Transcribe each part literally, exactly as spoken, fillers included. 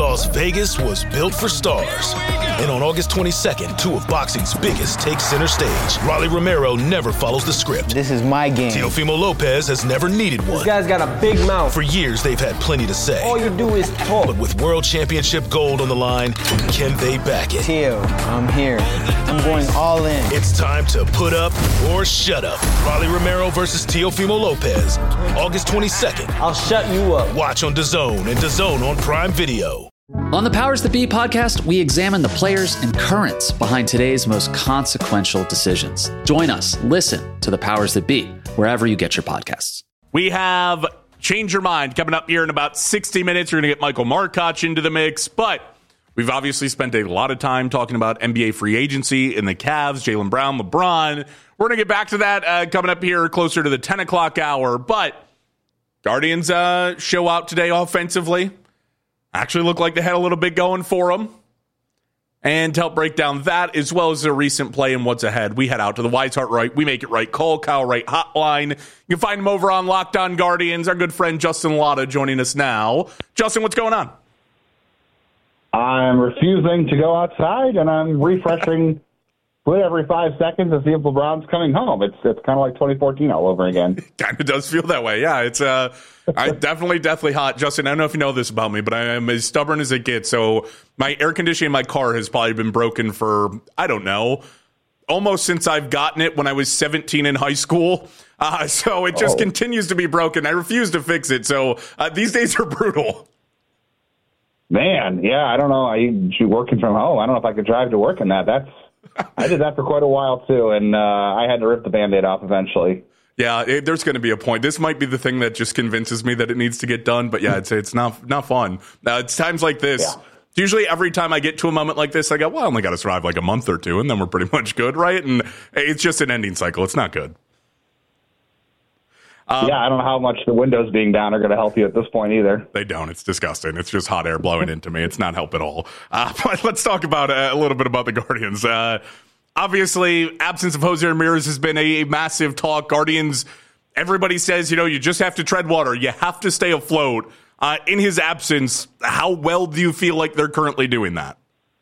Las Vegas was built for stars. And on August twenty-second, two of boxing's biggest take center stage. Rolly Romero never follows the script. This is my game. Teofimo Lopez has never needed one. This guy's got a big mouth. For years, they've had plenty to say. All you do is talk. But with World Championship gold on the line, can they back it? Teo, I'm here. I'm going all in. It's time to put up or shut up. Rolly Romero versus Teofimo Lopez. August twenty-second. I'll shut you up. Watch on DAZN and DAZN on Prime Video. On the Powers That Be podcast, we examine the players and currents behind today's most consequential decisions. Join us. Listen to the Powers That Be wherever you get your podcasts. We have Change Your Mind coming up here in about sixty minutes. You're going to get Michael Markoch into the mix, but we've obviously spent a lot of time talking about N B A free agency and the Cavs, Jaylen Brown, LeBron. We're going to get back to that uh, coming up here closer to the ten o'clock hour, but Guardians uh, show out today offensively. Actually look like they had a little bit going for them. And to help break down that, as well as their recent play and what's ahead, we head out to the Wise Heart Right, We Make It Right, Call Kyle Right hotline. You can find him over on Locked On Guardians. Our good friend Justin Latta joining us now. Justin, what's going on? I'm refusing to go outside, and I'm refreshing Quit every five seconds to see if LeBron's coming home. It's it's kind of like twenty fourteen all over again. Kind of does feel that way. Yeah, it's uh, I definitely, definitely hot. Justin, I don't know if you know this about me, but I am as stubborn as it gets. So my air conditioning in my car has probably been broken for, I don't know, almost since I've gotten it when I was seventeen in high school. Uh, so it just oh. continues to be broken. I refuse to fix it. So uh, these days are brutal. Man, yeah, I don't know. I you working from home. I don't know if I could drive to work in that. That's I did that for quite a while, too, and uh, I had to rip the Band-Aid off eventually. Yeah, it, there's going to be a point. This might be the thing that just convinces me that it needs to get done, but yeah, it's it's not not fun. Uh, it's times like this. Yeah. Usually every time I get to a moment like this, I go, well, I only got to survive like a month or two, and then we're pretty much good, right? And it's just an ending cycle. It's not good. Um, yeah, I don't know how much the windows being down are going to help you at this point either. They don't. It's disgusting. It's just hot air blowing into me. It's not help at all. Uh, but let's talk about uh, a little bit about the Guardians. Uh, obviously, absence of Jose Ramirez has been a, a massive talk. Guardians, everybody says, you know, you just have to tread water. You have to stay afloat. Uh, in his absence, how well do you feel like they're currently doing that?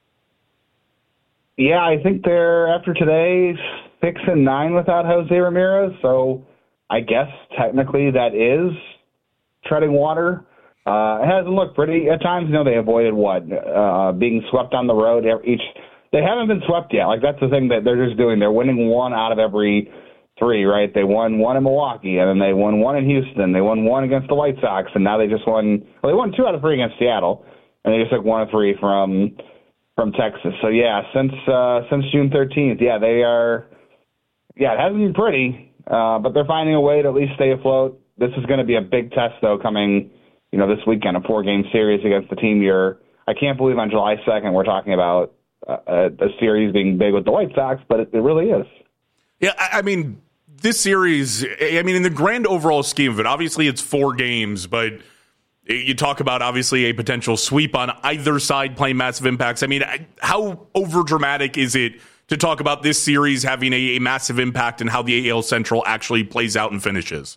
Yeah, I think they're, after today, six and nine without Jose Ramirez, so I guess technically that is treading water. Uh, it hasn't looked pretty. At times, you know, they avoided what? Uh, being swept on the road. Each They haven't been swept yet. Like, that's the thing that they're just doing. They're winning one out of every three, right? They won one in Milwaukee, and then they won one in Houston. They won one against the White Sox, and now they just won – well, they won two out of three against Seattle, and they just took one of three from from Texas. So, yeah, since uh, since June thirteenth, yeah, they are – yeah, it hasn't been pretty. Uh, but they're finding a way to at least stay afloat. This is going to be a big test, though, coming, you know, this weekend, a four-game series against the team you're. I can't believe on July second we're talking about a, a series being big with the White Sox, but it, it really is. Yeah, I mean, this series, I mean, in the grand overall scheme of it, obviously it's four games, but you talk about, obviously, a potential sweep on either side playing massive impacts. I mean, how overdramatic is it to talk about this series having a, a massive impact and how the A L Central actually plays out and finishes?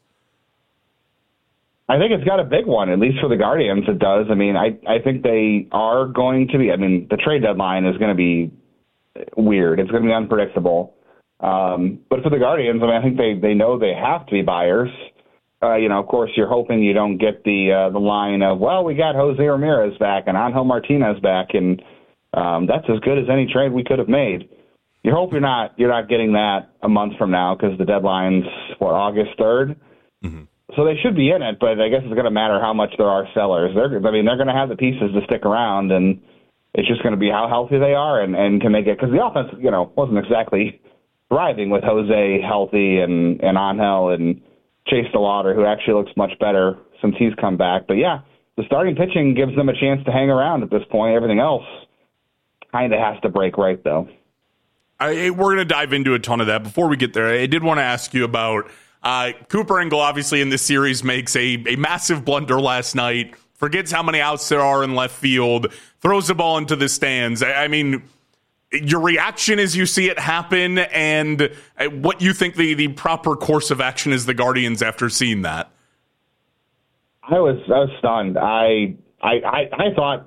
I think it's got a big one, at least for the Guardians it does. I mean, I, I think they are going to be, I mean, the trade deadline is going to be weird. It's going to be unpredictable. Um, but for the Guardians, I mean, I think they, they know they have to be buyers. Uh, you know, of course, you're hoping you don't get the uh, the line of, well, we got Jose Ramirez back and Angel Martinez back, and um, that's as good as any trade we could have made. You hope you're not you're not getting that a month from now because the deadline's, what, August third? Mm-hmm. So they should be in it, but I guess it's going to matter how much there are sellers. They're, I mean, they're going to have the pieces to stick around, and it's just going to be how healthy they are and, and can they get – because the offense, you know, wasn't exactly thriving with Jose healthy and, and Angel and Chase DeLauder, who actually looks much better since he's come back. But, yeah, the starting pitching gives them a chance to hang around at this point. Everything else kind of has to break right, though. I, we're going to dive into a ton of that. Before we get there, I did want to ask you about uh, Cooper Engel, obviously, in this series makes a, a massive blunder last night, forgets how many outs there are in left field, throws the ball into the stands. I, I mean, your reaction as you see it happen and what you think the, the proper course of action is the Guardians after seeing that. I was I was stunned. I I, I, I thought, oh,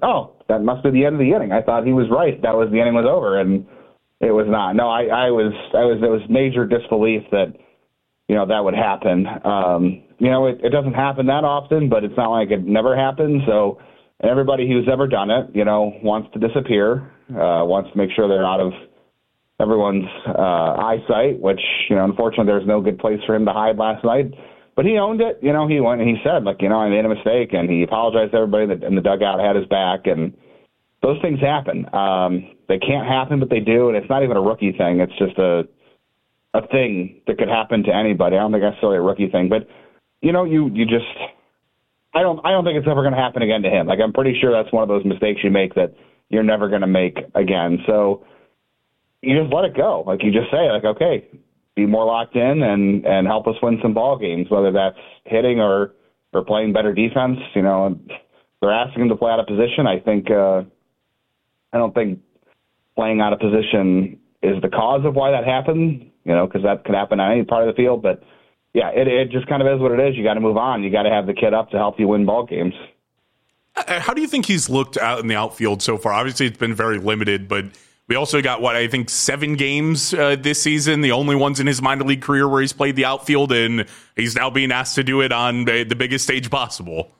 that must be the end of the inning. I thought he was right. That was the inning was over, and it was not. No, I, I was, I was, there was major disbelief that, you know, that would happen. Um, you know, it, it doesn't happen that often, but it's not like it never happened. So everybody who's ever done it, you know, wants to disappear, uh, wants to make sure they're out of everyone's uh, eyesight, which, you know, unfortunately there's no good place for him to hide last night. But he owned it. You know, he went and he said, like, you know, I made a mistake, and he apologized to everybody that in the dugout had his back, and those things happen. Um, they can't happen, but they do, and it's not even a rookie thing. It's just a a thing that could happen to anybody. I don't think necessarily a rookie thing, but you know, you you just I don't I don't think it's ever going to happen again to him. Like, I'm pretty sure that's one of those mistakes you make that you're never going to make again. So you just let it go. Like, you just say, like, okay, be more locked in and and help us win some ball games, whether that's hitting or or playing better defense. You know, they're asking him to play out of position. I think uh, I don't think playing out of position is the cause of why that happened. You know, because that could happen on any part of the field. But yeah, it it just kind of is what it is. You got to move on. You got to have the kid up to help you win ball games. How do you think he's looked out in the outfield so far? Obviously, it's been very limited, but we also got, what, I think seven games uh, this season, the only ones in his minor league career where he's played the outfield, and he's now being asked to do it on the biggest stage possible.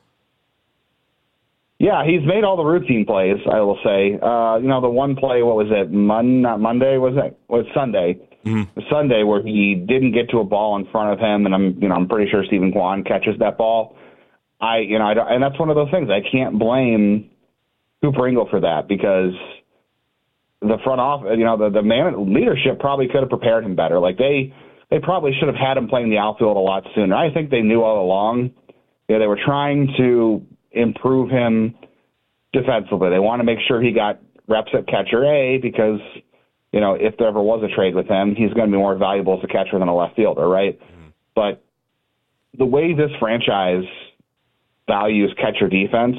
Yeah, he's made all the routine plays, I will say. Uh, you know, the one play, what was it, Mon- not Monday, was it? Was Sunday. Mm-hmm. Sunday, where he didn't get to a ball in front of him, and I'm, you know, I'm pretty sure Stephen Kwan catches that ball. I, you know, I don't, and that's one of those things. I can't blame Cooper Ingle for that, because the front office, you know, the the man leadership probably could have prepared him better. Like, they they probably should have had him playing the outfield a lot sooner. I think they knew all along. You know, they were trying to improve him defensively. They want to make sure he got reps at catcher A, because, you know, if there ever was a trade with him, he's going to be more valuable as a catcher than a left fielder, right? Mm-hmm. But the way this franchise values catcher defense,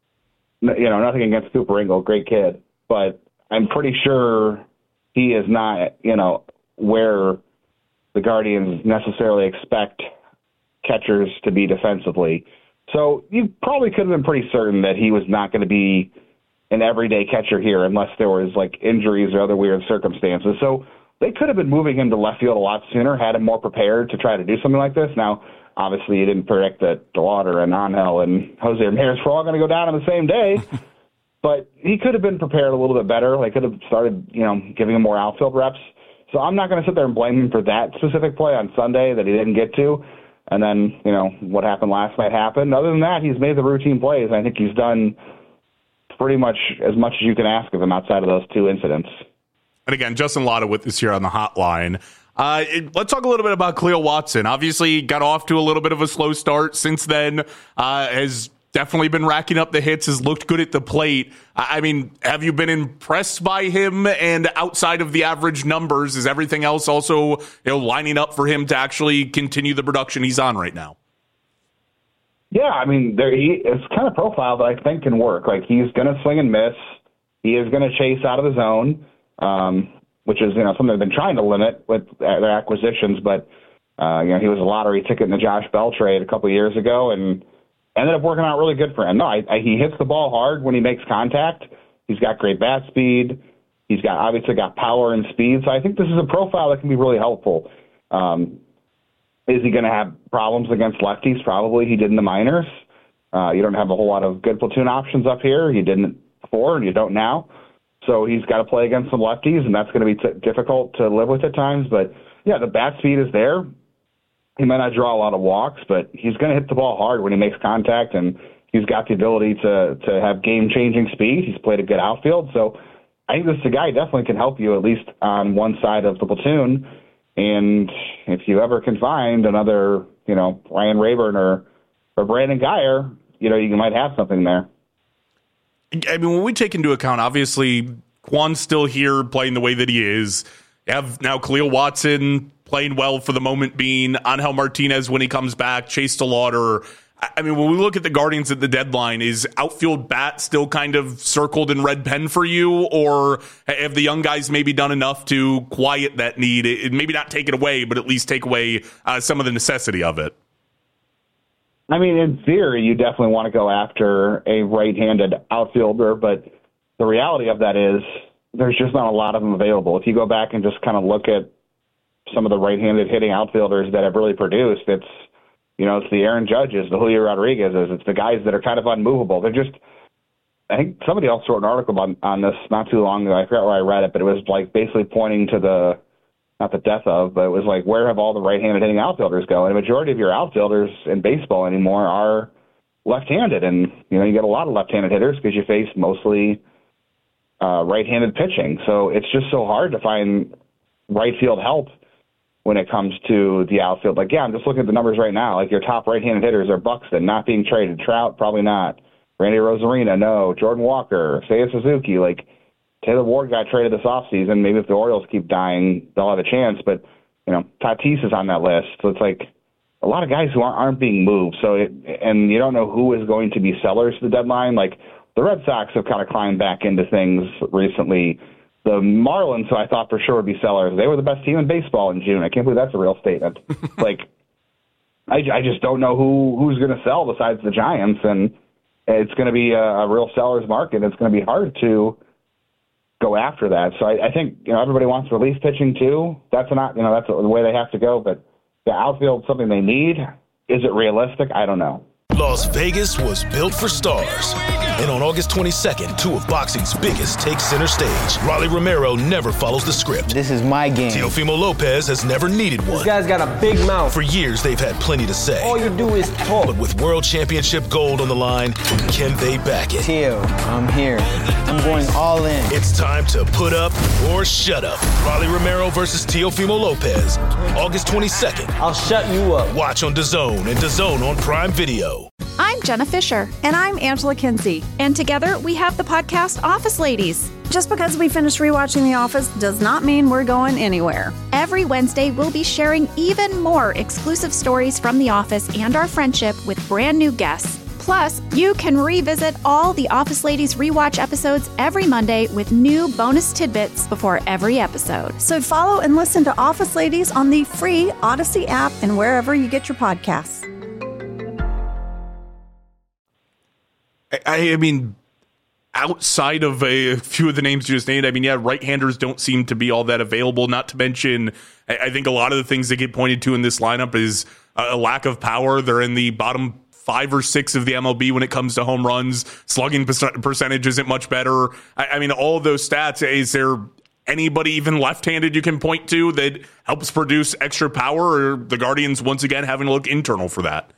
you know, nothing against Cooper Ingle, great kid, but I'm pretty sure he is not, you know, where the Guardians necessarily expect catchers to be defensively. So you probably could have been pretty certain that he was not going to be an everyday catcher here unless there was, like, injuries or other weird circumstances. So they could have been moving him to left field a lot sooner, had him more prepared to try to do something like this. Now, obviously, you didn't predict that DeLauder and Angel and Jose Ramirez were all going to go down on the same day, but he could have been prepared a little bit better. They could have started, you know, giving him more outfield reps. So I'm not going to sit there and blame him for that specific play on Sunday that he didn't get to. And then, you know, what happened last night happened. Other than that, he's made the routine plays. I think he's done pretty much as much as you can ask of him outside of those two incidents. And again, Justin Lotta with us here on the hotline. Uh, it, let's talk a little bit about Cleo Watson. Obviously, got off to a little bit of a slow start. Since then, uh, has definitely been racking up the hits, has looked good at the plate. I mean, have you been impressed by him? And outside of the average numbers, is everything else also, you know, lining up for him to actually continue the production he's on right now? Yeah, I mean, there he it's kind of profile that I think can work. Like, he's going to swing and miss. He is going to chase out of the zone, um, which is, you know, something they've been trying to limit with their acquisitions. But, uh, you know, he was a lottery ticket in the Josh Bell trade a couple of years ago and ended up working out really good for him. No, I, I, he hits the ball hard when he makes contact. He's got great bat speed. He's got obviously got power and speed. So I think this is a profile that can be really helpful. Um, is he going to have problems against lefties? Probably. He did in the minors. Uh, you don't have a whole lot of good platoon options up here. You didn't before, and you don't now. So he's got to play against some lefties, and that's going to be t- difficult to live with at times. But, yeah, the bat speed is there. He might not draw a lot of walks, but he's going to hit the ball hard when he makes contact, and he's got the ability to to have game-changing speed. He's played a good outfield. So I think this is a guy who definitely can help you at least on one side of the platoon. And if you ever can find another, you know, Ryan Rayburn or, or Brandon Guyer, you know, you might have something there. I mean, when we take into account, obviously, Kwan's still here playing the way that he is. You have now Cleo Watson playing well for the moment being, Angel Martinez when he comes back, Chase DeLauder. I mean, when we look at the Guardians at the deadline, is outfield bat still kind of circled in red pen for you, or have the young guys maybe done enough to quiet that need? It, maybe not take it away, but at least take away uh, some of the necessity of it. I mean, in theory, you definitely want to go after a right-handed outfielder, but the reality of that is there's just not a lot of them available. If you go back and just kind of look at some of the right-handed hitting outfielders that have really produced, it's, you know, it's the Aaron Judges, the Julio Rodriguez's, it's the guys that are kind of unmovable. They're just, I think somebody else wrote an article on, on this not too long ago. I forgot where I read it, but it was like basically pointing to the, not the death of, but it was like, where have all the right-handed hitting outfielders go? And the majority of your outfielders in baseball anymore are left-handed. And, you know, you get a lot of left-handed hitters because you face mostly uh, right-handed pitching. So it's just so hard to find right field help when it comes to the outfield. Like, yeah, I'm just looking at the numbers right now. Like, your top right-handed hitters are Buxton, not being traded. Trout, probably not. Randy Rosarina, no. Jordan Walker, Seiya Suzuki. Like, Taylor Ward got traded this offseason. Maybe if the Orioles keep dying, they'll have a chance. But, you know, Tatis is on that list. So it's like a lot of guys who aren't, aren't being moved. So, it, and you don't know who is going to be sellers to the deadline. Like, the Red Sox have kind of climbed back into things recently. The Marlins, who I thought for sure would be sellers, they were the best team in baseball in June. I can't believe that's a real statement. like, I, I just don't know who who's going to sell besides the Giants, and it's going to be a, a real seller's market. It's going to be hard to go after that. So I, I think, you know, everybody wants relief pitching too. That's not, you know, that's the way they have to go. But the outfield, something they need. Is it realistic? I don't know. Las Vegas was built for stars. And on August twenty-second, two of boxing's biggest take center stage. Rolly Romero never follows the script. This is my game. Teofimo Lopez has never needed one. This guy's got a big mouth. For years, they've had plenty to say. All you do is talk. But with World Championship gold on the line, can they back it? Teo, I'm here. I'm going all in. It's time to put up or shut up. Rolly Romero versus Teofimo Lopez. August twenty-second. I'll shut you up. Watch on DAZN and DAZN on Prime Video. I'm Jenna Fisher. And I'm Angela Kinsey. And together we have the podcast Office Ladies. Just because we finished rewatching The Office does not mean we're going anywhere. Every Wednesday, we'll be sharing even more exclusive stories from The Office and our friendship with brand new guests. Plus, you can revisit all the Office Ladies rewatch episodes every Monday with new bonus tidbits before every episode. So follow and listen to Office Ladies on the free Odyssey app and wherever you get your podcasts. I, I mean, outside of a few of the names you just named, I mean, yeah, right-handers don't seem to be all that available. Not to mention, I, I think a lot of the things that get pointed to in this lineup is a, a lack of power. They're in the bottom five or six of the M L B when it comes to home runs. Slugging percentage isn't much better. I, I mean, all of those stats, is there anybody even left-handed you can point to that helps produce extra power, or the Guardians once again having to look internal for that?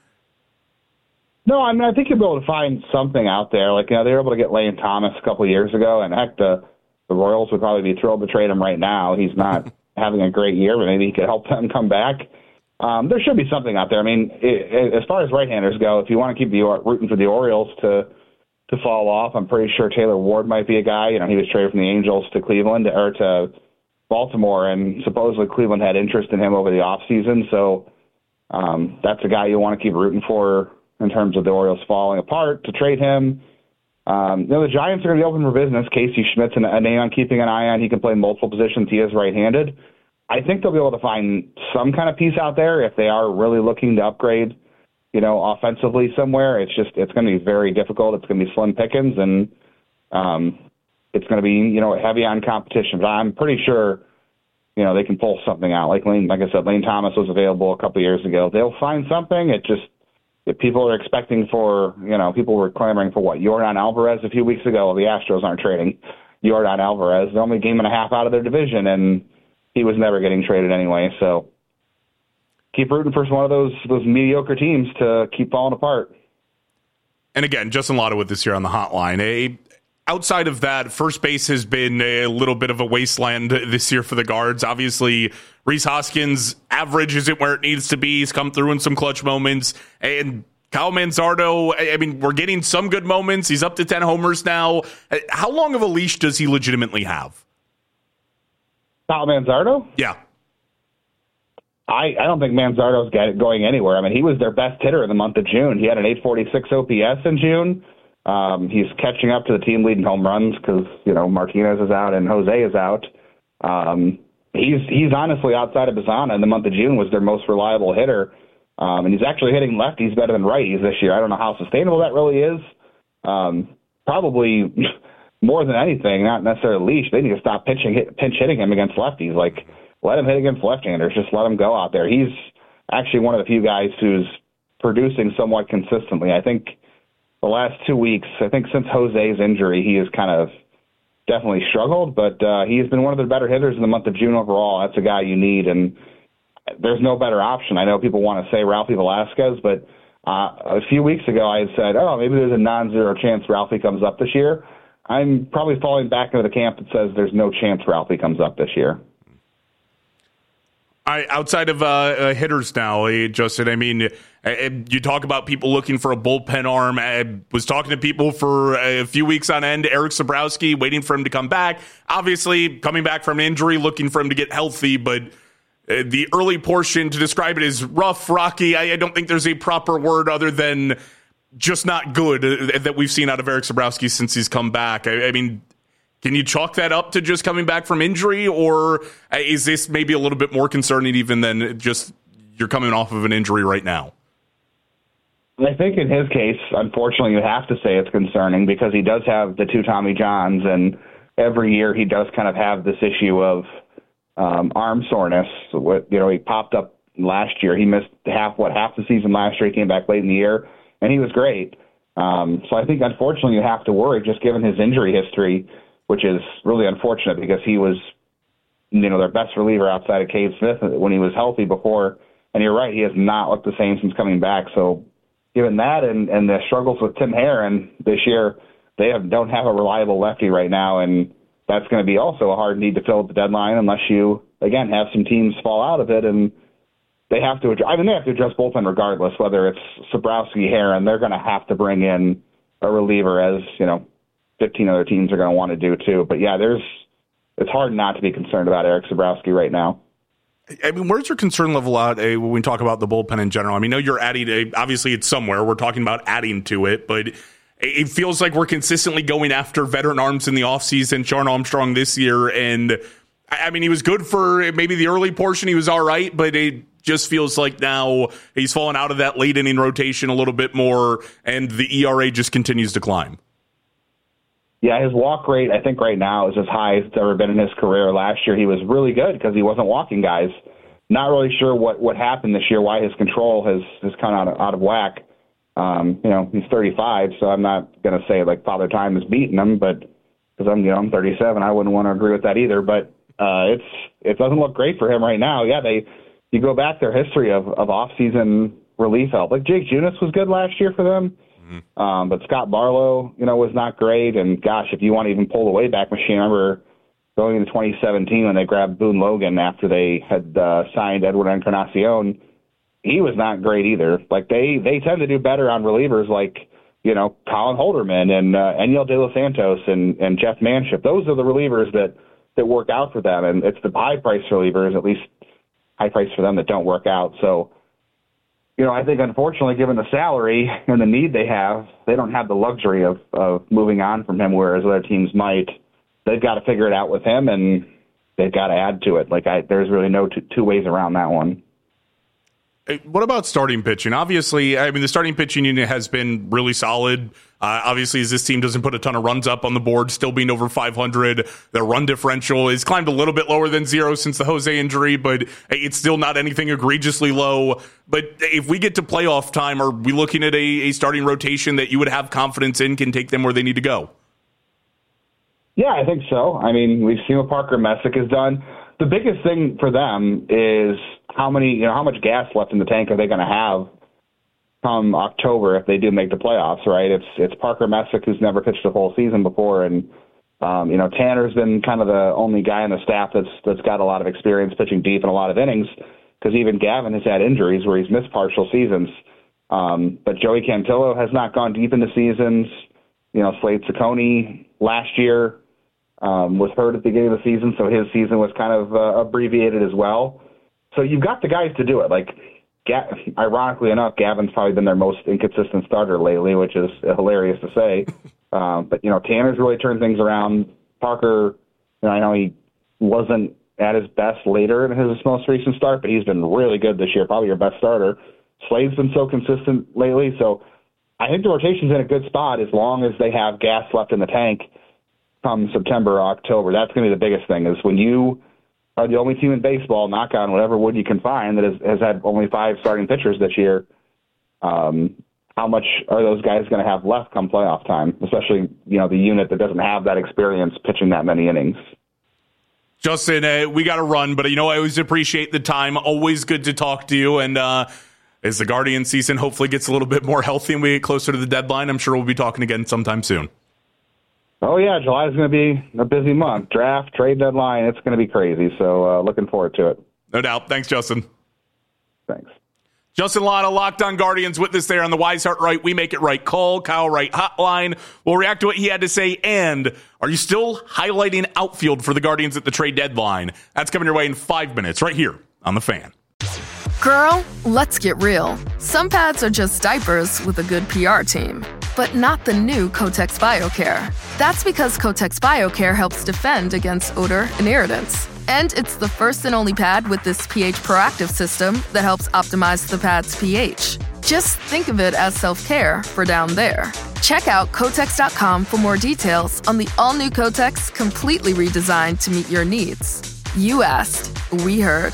No, I mean, I think you'll be able to find something out there. Like, you know, they were able to get Lane Thomas a couple of years ago, and heck, the, the Royals would probably be thrilled to trade him right now. He's not having a great year, but maybe he could help them come back. Um, there should be something out there. I mean, it, it, as far as right-handers go, if you want to keep the rooting for the Orioles to to fall off, I'm pretty sure Taylor Ward might be a guy. You know, he was traded from the Angels to Cleveland or to Baltimore, and supposedly Cleveland had interest in him over the offseason. So um, that's a guy you want to keep rooting for in terms of the Orioles falling apart to trade him. Um, you know, the Giants are going to be open for business. Casey Schmidt's a name I'm keeping an eye on. He can play multiple positions. He is right-handed. I think they'll be able to find some kind of piece out there if they are really looking to upgrade, you know, offensively somewhere. It's just, it's going to be very difficult. It's going to be slim pickings, and um, it's going to be, you know, heavy on competition. But I'm pretty sure, you know, they can pull something out. Like Lane, like I said, Lane Thomas was available a couple of years ago. They'll find something. It just, if people are expecting for, you know, people were clamoring for what, Yordan Alvarez a few weeks ago. Well, the Astros aren't trading Yordan Alvarez. They're only a game and a half out of their division, and he was never getting traded anyway. So keep rooting for one of those those mediocre teams to keep falling apart. And again, Justin Lotto with us here on the hotline. A, outside of that, first base has been a little bit of a wasteland this year for the Guards. Obviously, Rhys Hoskins' average isn't where it needs to be. He's come through in some clutch moments. And Kyle Manzardo, I mean, we're getting some good moments. He's up to ten homers now. How long of a leash does he legitimately have? Kyle Manzardo? Yeah. I, I don't think Manzardo's got it going anywhere. I mean, he was their best hitter in the month of June. He had an eight forty-six O P S in June. Um, he's catching up to the team leading home runs because, you know, Martinez is out and Jose is out. Um, he's he's honestly, outside of Bazana in the month of June, was their most reliable hitter. Um, and he's actually hitting lefties better than righties this year. I don't know how sustainable that really is. Um, probably more than anything, not necessarily leash, they need to stop pitching, hit, pinch hitting him against lefties. Like, let him hit against left-handers. Just let him go out there. He's actually one of the few guys who's producing somewhat consistently. I think the last two weeks, I think since Jose's injury, he has kind of definitely struggled, but uh, he's been one of the better hitters in the month of June overall. That's a guy you need, and there's no better option. I know people want to say Ralphie Velasquez, but uh, a few weeks ago I had said, oh, maybe there's a non-zero chance Ralphie comes up this year. I'm probably falling back into the camp that says there's no chance Ralphie comes up this year. I, outside of uh, uh, hitters now, uh, Justin, I mean, uh, you talk about people looking for a bullpen arm. I was talking to people for a few weeks on end. Eric Sabrowski, waiting for him to come back. Obviously, coming back from an injury, looking for him to get healthy, but uh, the early portion, to describe it as rough, rocky, I, I don't think there's a proper word other than just not good uh, that we've seen out of Eric Sabrowski since he's come back. I, I mean, can you chalk that up to just coming back from injury, or is this maybe a little bit more concerning even than just you're coming off of an injury right now? I think in his case, unfortunately, you have to say it's concerning because he does have the two Tommy Johns, and every year he does kind of have this issue of um, arm soreness. You know, he popped up last year. He missed half what half the season last year. He came back late in the year, and he was great. Um, so I think, unfortunately, you have to worry just given his injury history, which is really unfortunate because he was, you know, their best reliever outside of Cade Smith when he was healthy before. And you're right, he has not looked the same since coming back. So given that and, and the struggles with Tim Herrin this year, they have, don't have a reliable lefty right now, and that's going to be also a hard need to fill at the deadline unless you, again, have some teams fall out of it. And they have to, I mean, they have to address bullpen regardless, whether it's Sabrowski, Herrin, they're going to have to bring in a reliever, as, you know, fifteen other teams are going to want to do too. But yeah, there's it's hard not to be concerned about Eric Sabrowski right now. I mean, where's your concern level at uh, when we talk about the bullpen in general? I mean, I know you're adding, a, obviously it's somewhere. We're talking about adding to it, but it feels like we're consistently going after veteran arms in the offseason. Sean Armstrong this year, and I mean, he was good for maybe the early portion. He was all right, but it just feels like now he's fallen out of that late inning rotation a little bit more, and the E R A just continues to climb. Yeah, his walk rate, I think right now, is as high as it's ever been in his career. Last year, he was really good because he wasn't walking guys. Not really sure what, what happened this year, why his control has, has come out of, out of whack. Um, you know, he's thirty-five, so I'm not going to say, like, Father Time is beating him, but because I'm, you know, I'm thirty-seven, I wouldn't want to agree with that either. But uh, it's it doesn't look great for him right now. Yeah, they you go back their history of, of off-season relief help. Like, Jake Junis was good last year for them. Um, but Scott Barlow, you know, was not great. And gosh, if you want to even pull the Wayback Machine, I remember going into twenty seventeen when they grabbed Boone Logan after they had uh, signed Edward Encarnacion. He was not great either. Like they, they tend to do better on relievers like, you know, Colin Holderman and uh, Eniel De Los Santos and, and Jeff Manship. Those are the relievers that, that work out for them. And it's the high price relievers, at least high price for them, that don't work out. So, you know, I think, unfortunately, given the salary and the need they have, they don't have the luxury of, of moving on from him, whereas other teams might. They've got to figure it out with him, and they've got to add to it. Like, I, there's really no two, two ways around that one. What about starting pitching? Obviously, I mean, the starting pitching unit has been really solid. Uh, obviously, as this team doesn't put a ton of runs up on the board, still being over five hundred, their run differential has climbed a little bit lower than zero since the Jose injury, but it's still not anything egregiously low. But if we get to playoff time, are we looking at a, a starting rotation that you would have confidence in can take them where they need to go? Yeah, I think so. I mean, we've seen what Parker Messick has done. The biggest thing for them is how many, you know, how much gas left in the tank are they going to have come October if they do make the playoffs, right? It's it's Parker Messick, who's never pitched a full season before, and um, you know, Tanner's been kind of the only guy on the staff that's that's got a lot of experience pitching deep in a lot of innings, because even Gavin has had injuries where he's missed partial seasons. Um, but Joey Cantillo has not gone deep into seasons. You know, Slade Ciccone last year um, was hurt at the beginning of the season, so his season was kind of uh, abbreviated as well. So you've got the guys to do it. Like, Ga- ironically enough, Gavin's probably been their most inconsistent starter lately, which is hilarious to say. Um, but, you know, Tanner's really turned things around. Parker, you know, I know he wasn't at his best later in his most recent start, but he's been really good this year, probably your best starter. Slade's been so consistent lately. So I think the rotation's in a good spot as long as they have gas left in the tank. come September or October. That's going to be the biggest thing, is when you are the only team in baseball, knock on whatever wood you can find, that has, has had only five starting pitchers this year. Um, how much are those guys going to have left come playoff time, especially, you know, the unit that doesn't have that experience pitching that many innings? Justin, uh, we got to run, but, you know, I always appreciate the time. Always good to talk to you. And uh, as the Guardian season hopefully gets a little bit more healthy and we get closer to the deadline, I'm sure we'll be talking again sometime soon. Oh, yeah, July is going to be a busy month. Draft, trade deadline, it's going to be crazy. So uh, looking forward to it. No doubt. Thanks, Justin. Thanks. Justin Latta, Locked On Guardians, with us there on the Wise Heart Right, We Make It Right call, Kyle Wright hotline. We'll react to what he had to say. And are you still highlighting outfield for the Guardians at the trade deadline? That's coming your way in five minutes right here on The Fan. Girl, let's get real. Some pads are just diapers with a good P R team. But not the new Kotex BioCare. That's because Kotex BioCare helps defend against odor and irritants. And it's the first and only pad with this pH proactive system that helps optimize the pad's pH. Just think of it as self-care for down there. Check out Kotex dot com for more details on the all-new Kotex, completely redesigned to meet your needs. You asked, we heard.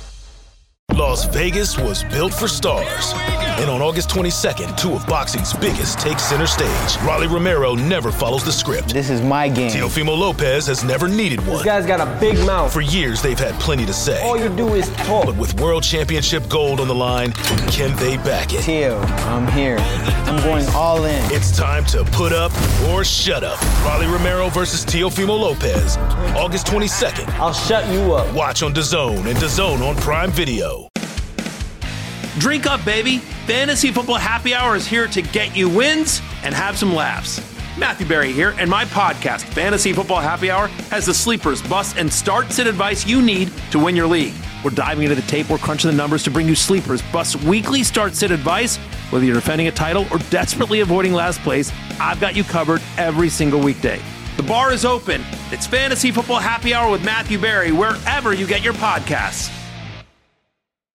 Las Vegas was built for stars. And on August twenty-second, two of boxing's biggest take center stage. Rolly Romero never follows the script. This is my game. Teofimo Lopez has never needed one. This guy's got a big mouth. For years, they've had plenty to say. All you do is talk. But with World Championship gold on the line, can they back it? Teo, I'm here. I'm going all in. It's time to put up or shut up. Rolly Romero versus Teofimo Lopez. August twenty-second. I'll shut you up. Watch on DAZN and DAZN on Prime Video. Drink up, baby. Fantasy Football Happy Hour is here to get you wins and have some laughs. Matthew Berry here, and my podcast, Fantasy Football Happy Hour, has the sleepers, busts, and start-sit advice you need to win your league. We're diving into the tape, we're crunching the numbers to bring you sleepers, busts, weekly start-sit advice. Whether you're defending a title or desperately avoiding last place, I've got you covered every single weekday. The bar is open. It's Fantasy Football Happy Hour with Matthew Berry, wherever you get your podcasts.